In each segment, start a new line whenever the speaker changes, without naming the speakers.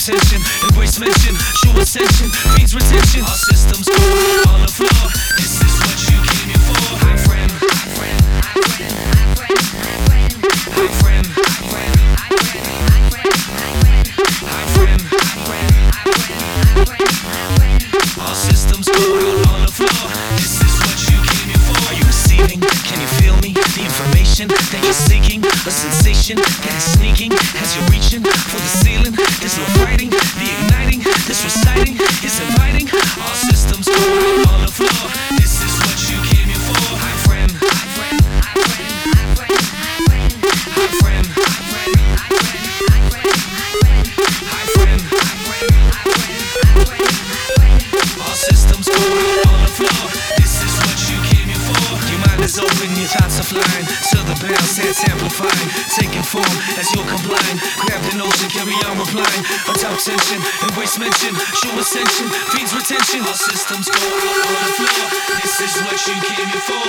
tension, embrace mention, show ascension, feeds retention. All systems go on the floor. This is what you came here for. Hi friend, hi friend, hi friend, hi friend, hi friend, hi friend, hi friend, hi friend, hi friend. All systems go on the floor. This is what you came here for. Are you receiving? Can you feel me? The information that you're seeking, a sensation that is sneaking as you're reaching for the ceiling. There's no fighting, the igniting, this reciting is inviting. All systems go on the floor. This is what you came here for. Hi friend, hi friend, hi friend, hi friend, hi friend, hi friend, hi friend, hi friend, hi friend, hi friend. All systems go on the floor. This is what you came here for. Your mind is open, your thoughts are flying. So the bounce heads amplifying, taking form as you're complying. Grab the notion, carry on replying. Atop tension, embrace mention, show ascension, feeds retention. All systems go on the floor. This is what you came here for.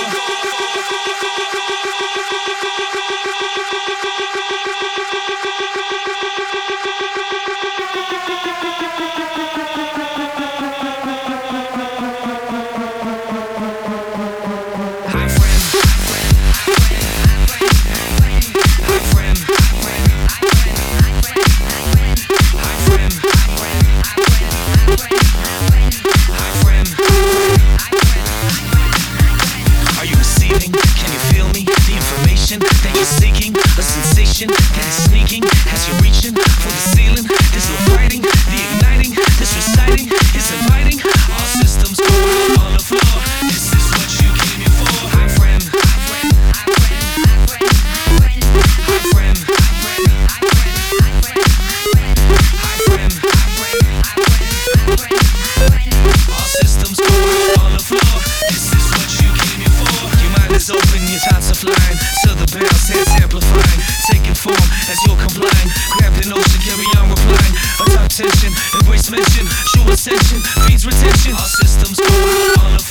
That you're seeking, a sensation that is sneaking as you're reaching for the ceiling. There's no fighting, the igniting, this reciting is inviting. All systems go on the floor. This is what you came here for. Hi friend, hi friend, hi friend, hi friend, hi friend, hi friend, hi friend, hi friend, hi friend, hi friend. All systems go on the floor. This is what you came here for. Your mind is open, your thoughts are flying. Bounce heads amplifying, taking form as you're complying. Grab the notion, carry on replying. Atop tension, embrace mention, show ascension, feeds retention. All systems go on the